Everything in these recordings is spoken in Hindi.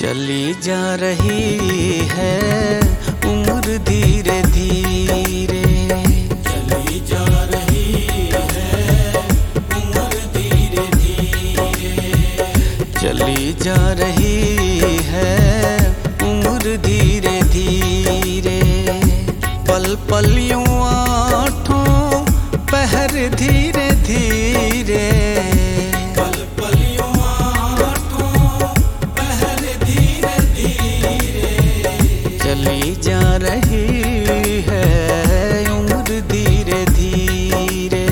चली जा रही है उम्र धीरे धीरे, चली जा रही है उम्र धीरे धीरे, चली जा रही है उम्र धीरे धीरे। पल पल यूं आठों पहर धीरे धीरे, पल पल यूं आठों पहर धीरे धीरे, चली जा रही है उम्र धीरे धीरे।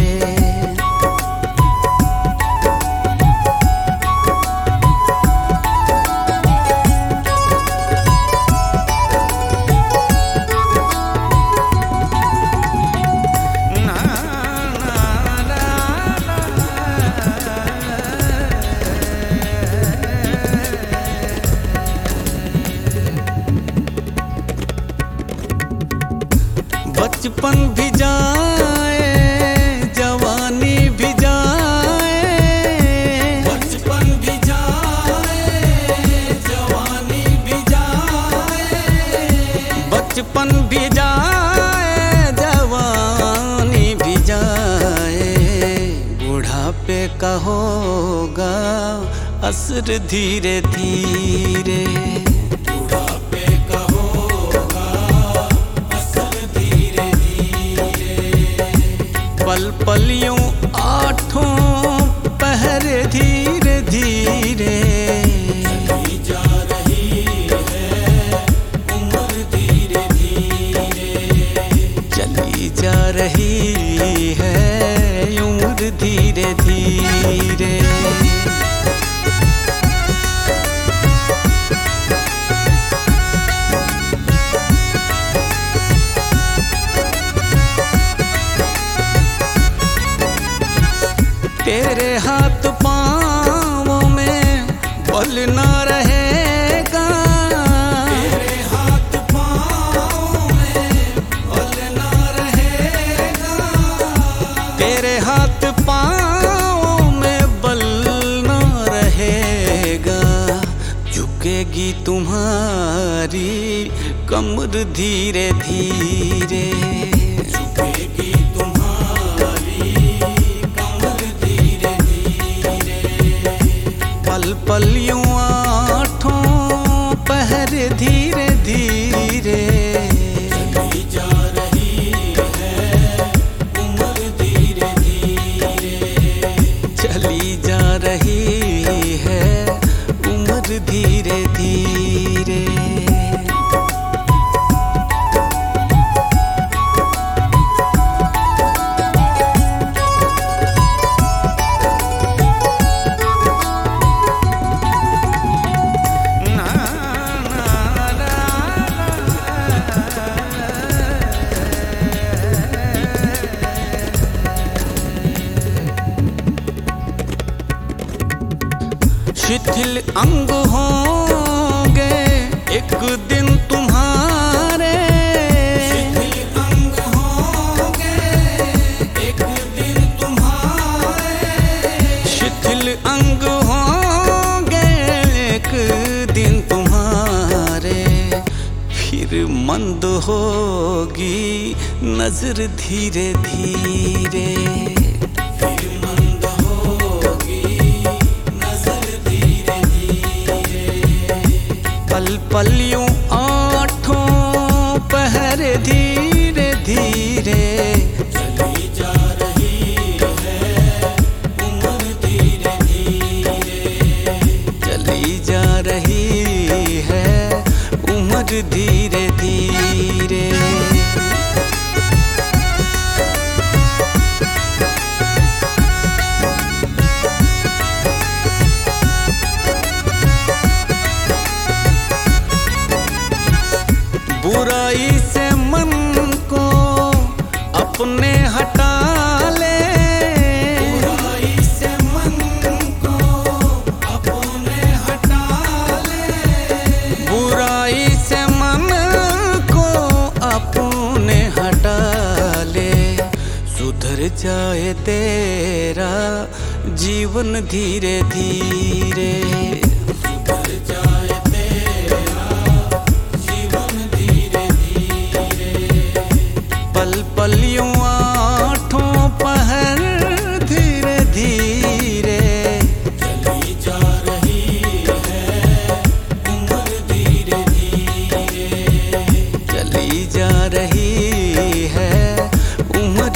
बचपन भी जाए जवानी भी जाए, बचपन भी जाए जवानी भी जाए, बचपन भी जाए जवानी भी जाए। बुढ़ापे का होगा असर धीरे धीरे, बुढ़ापे का होगा असर धीरे धीरे, पल पल यूं आठों पहर धीरे धीरे। चली जा रही है उम्र धीरे धीरे, चली जा रही है उम्र धीरे धीरे। तेरे हाथ पाँव में बल न रहेगा, तेरे हाथ पाँव में बल न रहेगा, तेरे हाथ पाँव में बल न रहेगा। झुकेगी तुम्हारी कमर धीरे धीरे, झुकेगी तुम्हारी कमर धीरे धीरे, पल पल यूं आठों पहर धीरे धीरे। चली जा रही है उम्र धीरे धीरे, चली जा रही है उम्र धीरे धीरे। शिथिल अंग होंगे एक दिन तुम्हारे, शिथिल अंग होंगे एक दिन तुम्हारे, शिथिल अंग होंगे एक दिन तुम्हारे। फिर मंद होगी नजर धीरे धीरे, फिर मंद होगी नजर धीरे धीरे, पल पल यूं आठों पहर धीरे धीरे। चली जा रही है उम्र धीरे धीरे, चली जा रही है उम्र धीरे धीरे। बुराई से मन को अपने हटा ले, बुराई से मन को अपने हटा ले, बुराई से मन को अपने हटा ले। सुधर जाए तेरा जीवन धीरे धीरे, सुधर जाए तेरा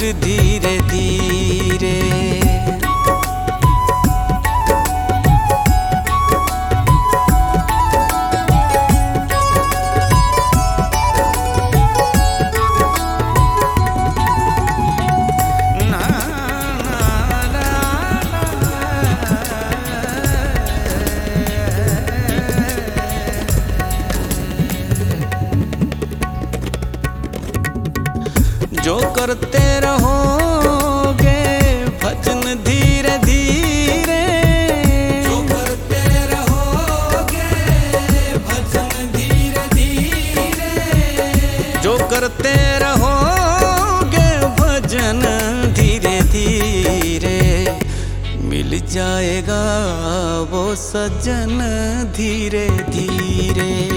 दूर धीरे धीरे। जो करते रहोगे भजन धीरे धीरे, जो करते रहोगे भजन धीरे धीरे, जो करते रहोगे भजन धीरे धीरे, मिल जाएगा वो सजन धीरे धीरे।